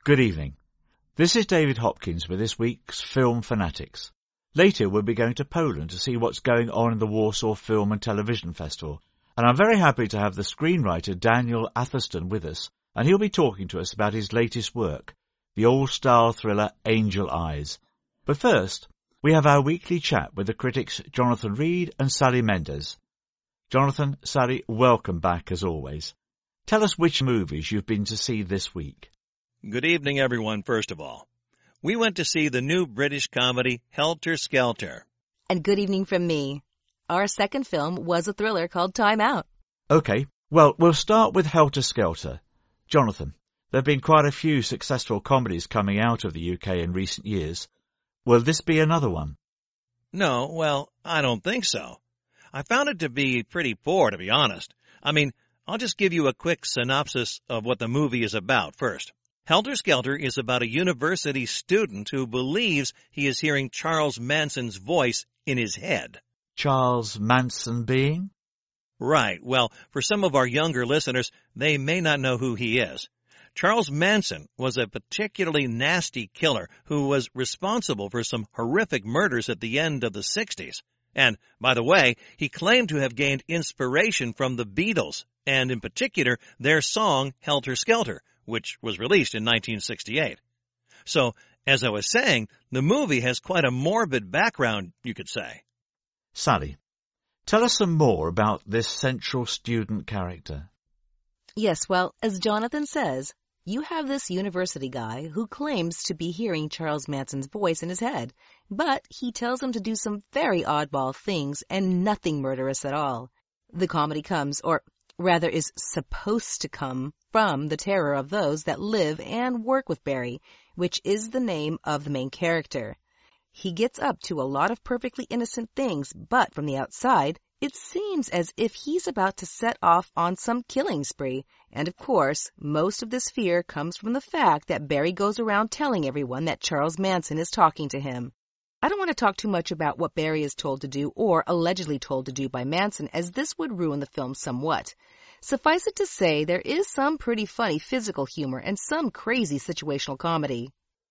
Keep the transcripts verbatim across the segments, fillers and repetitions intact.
Good evening. This is David Hopkins with this week's Film Fanatics. Later we'll be going to Poland to see what's going on in the Warsaw Film and Television Festival. And I'm very happy to have the screenwriter Daniel Atherston with us, and he'll be talking to us about his latest work, the all-star thriller Angel Eyes. But first, we have our weekly chat with the critics Jonathan Reed and Sally Mendes. Jonathan, Sally, welcome back as always. Tell us which movies you've been to see this week. Good evening, everyone, first of all. We went to see the new British comedy Helter Skelter. And good evening from me. Our second film was a thriller called Time Out. OK, well, we'll start with Helter Skelter. Jonathan, there have been quite a few successful comedies coming out of the U K in recent years. Will this be another one? No, well, I don't think so. I found it to be pretty poor, to be honest. I mean, I'll just give you a quick synopsis of what the movie is about first. Helter Skelter is about a university student who believes he is hearing Charles Manson's voice in his head. Charles Manson being? Right. Well, for some of our younger listeners, they may not know who he is. Charles Manson was a particularly nasty killer who was responsible for some horrific murders at the end of the sixties. And, by the way, he claimed to have gained inspiration from the Beatles, and in particular, their song Helter Skelter, which was released in nineteen sixty-eight. So, as I was saying, the movie has quite a morbid background, you could say. Sally, tell us some more about this central student character. Yes, well, as Jonathan says, you have this university guy who claims to be hearing Charles Manson's voice in his head, but he tells him to do some very oddball things and nothing murderous at all. The comedy comes, or rather is supposed to come, from the terror of those that live and work with Barry, which is the name of the main character. He gets up to a lot of perfectly innocent things, but from the outside, it seems as if he's about to set off on some killing spree. And of course, most of this fear comes from the fact that Barry goes around telling everyone that Charles Manson is talking to him. I don't want to talk too much about what Barry is told to do or allegedly told to do by Manson, as this would ruin the film somewhat. Suffice it to say, there is some pretty funny physical humor and some crazy situational comedy.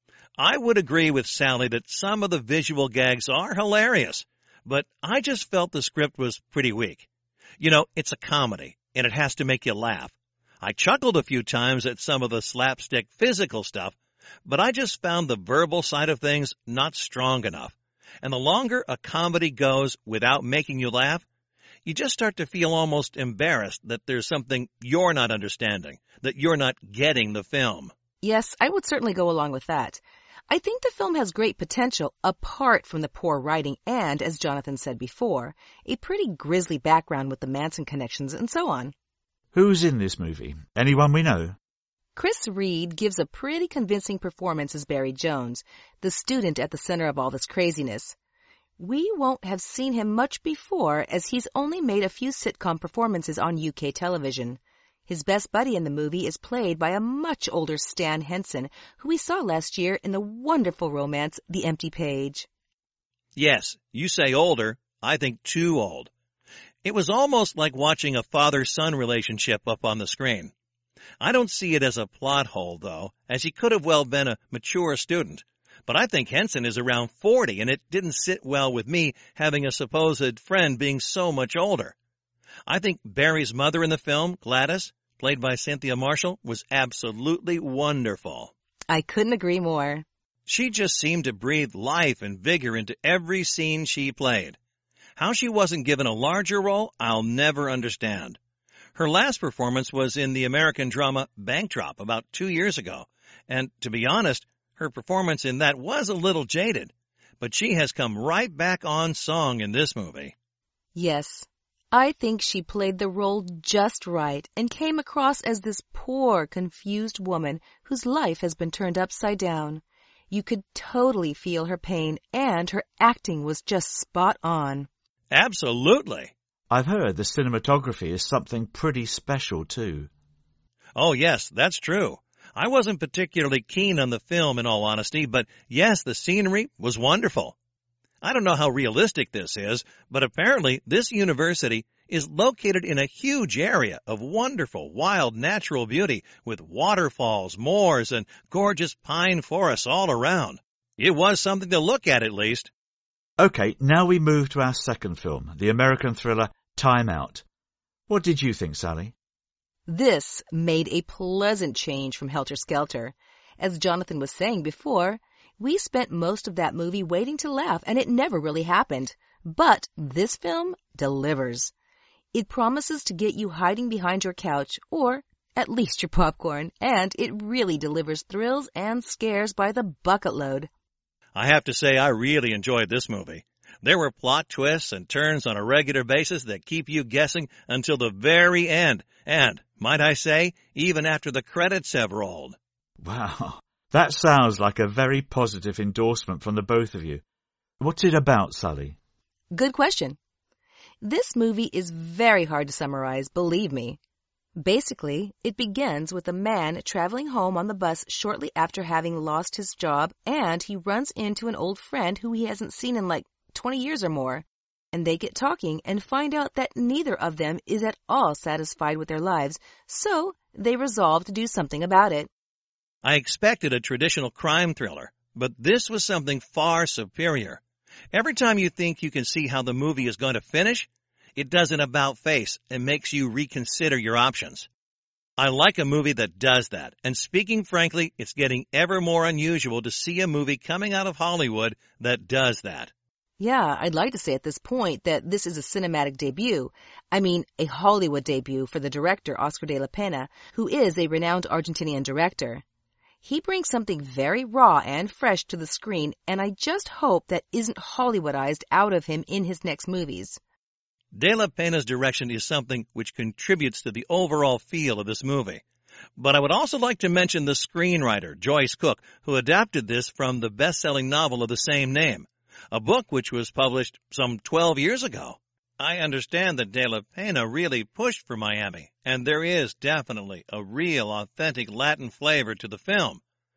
I would agree with Sally that some of the visual gags are hilarious, but I just felt the script was pretty weak. You know, it's a comedy, and it has to make you laugh. I chuckled a few times at some of the slapstick physical stuff, but I just found the verbal side of things not strong enough. And the longer a comedy goes without making you laugh, you just start to feel almost embarrassed that there's something you're not understanding, that you're not getting the film. Yes, I would certainly go along with that. I think the film has great potential apart from the poor writing and, as Jonathan said before, a pretty grisly background with the Manson connections and so on. Who's in this movie? Anyone we know? Chris Reed gives a pretty convincing performance as Barry Jones, the student at the center of all this craziness. We won't have seen him much before, as he's only made a few sitcom performances on U K television. His best buddy in the movie is played by a much older Stan Henson, who we saw last year in the wonderful romance The Empty Page. Yes, you say older, I think too old. It was almost like watching a father-son relationship up on the screen. I don't see it as a plot hole, though, as he could have well been a mature student. But I think Henson is around forty, and it didn't sit well with me having a supposed friend being so much older. I think Barry's mother in the film, Gladys, played by Cynthia Marshall, was absolutely wonderful. I couldn't agree more. She just seemed to breathe life and vigor into every scene she played. How she wasn't given a larger role, I'll never understand. Her last performance was in the American drama Bankdrop about two years ago, and to be honest, her performance in that was a little jaded, but she has come right back on song in this movie. Yes, I think she played the role just right and came across as this poor, confused woman whose life has been turned upside down. You could totally feel her pain, and her acting was just spot on. Absolutely. I've heard the cinematography is something pretty special, too. Oh, yes, that's true. I wasn't particularly keen on the film, in all honesty, but yes, the scenery was wonderful. I don't know how realistic this is, but apparently this university is located in a huge area of wonderful, wild, natural beauty with waterfalls, moors, and gorgeous pine forests all around. It was something to look at, at least. Okay, now we move to our second film, the American thriller Time Out. What did you think, Sally? This made a pleasant change from Helter Skelter. As Jonathan was saying before, we spent most of that movie waiting to laugh, and it never really happened. But this film delivers. It promises to get you hiding behind your couch, or at least your popcorn, and it really delivers thrills and scares by the bucket load. I have to say I really enjoyed this movie. There were plot twists and turns on a regular basis that keep you guessing until the very end, and, might I say, even after the credits have rolled. Wow, that sounds like a very positive endorsement from the both of you. What's it about, Sally? Good question. This movie is very hard to summarize, believe me. Basically, it begins with a man traveling home on the bus shortly after having lost his job, and he runs into an old friend who he hasn't seen in like twenty years or more. And they get talking and find out that neither of them is at all satisfied with their lives, so they resolve to do something about it. I expected a traditional crime thriller, but this was something far superior. Every time you think you can see how the movie is going to finish, it does an about-face and makes you reconsider your options. I like a movie that does that, and speaking frankly, it's getting ever more unusual to see a movie coming out of Hollywood that does that. Yeah, I'd like to say at this point that this is a cinematic debut. I mean, a Hollywood debut for the director, Oscar de la Pena, who is a renowned Argentinian director. He brings something very raw and fresh to the screen, and I just hope that isn't Hollywoodized out of him in his next movies. De la Pena's direction is something which contributes to the overall feel of this movie. But I would also like to mention the screenwriter, Joyce Cook, who adapted this from the best-selling novel of the same name, a book which was published some twelve years ago. I understand that De La Pena really pushed for Miami, and there is definitely a real, authentic Latin flavor to the film.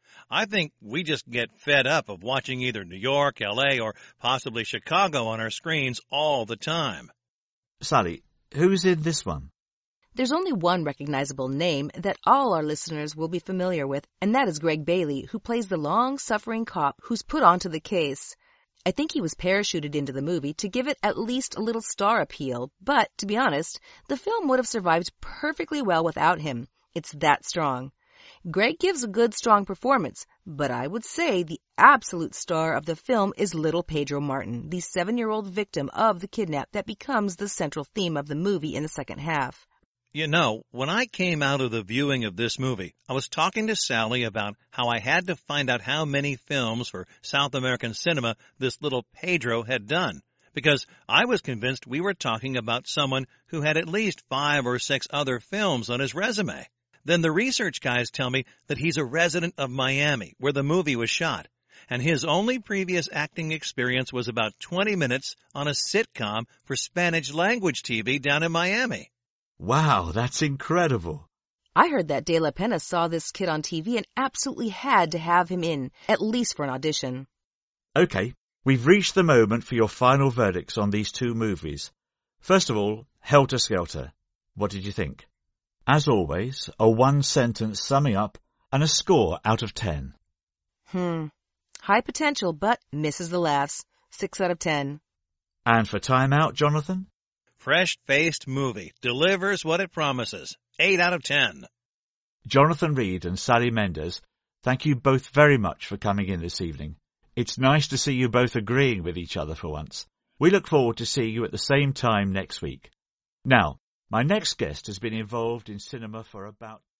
I think we just get fed up of watching either New York, L A, or possibly Chicago on our screens all the time. Sally, who's in this one? There's only one recognizable name that all our listeners will be familiar with, and that is Greg Bailey, who plays the long-suffering cop who's put onto the case. I think he was parachuted into the movie to give it at least a little star appeal, but, to be honest, the film would have survived perfectly well without him. It's that strong. Greg gives a good, strong performance, but I would say the absolute star of the film is little Pedro Martin, the seven-year-old victim of the kidnap that becomes the central theme of the movie in the second half. You know, when I came out of the viewing of this movie, I was talking to Sally about how I had to find out how many films for South American cinema this little Pedro had done, because I was convinced we were talking about someone who had at least five or six other films on his resume. Then the research guys tell me that he's a resident of Miami, where the movie was shot, and his only previous acting experience was about twenty minutes on a sitcom for Spanish language T V down in Miami. Wow, that's incredible. I heard that De La Pena saw this kid on T V and absolutely had to have him in, at least for an audition. Okay, we've reached the moment for your final verdicts on these two movies. First of all, Helter Skelter. What did you think? As always, a one-sentence summing up and a score out of ten. Hmm. High potential, but misses the laughs. Six out of ten. And for Time Out, Jonathan? Fresh-faced movie. Delivers what it promises. Eight out of ten. Jonathan Reed and Sally Mendez, thank you both very much for coming in this evening. It's nice to see you both agreeing with each other for once. We look forward to seeing you at the same time next week. Now, my next guest has been involved in cinema for about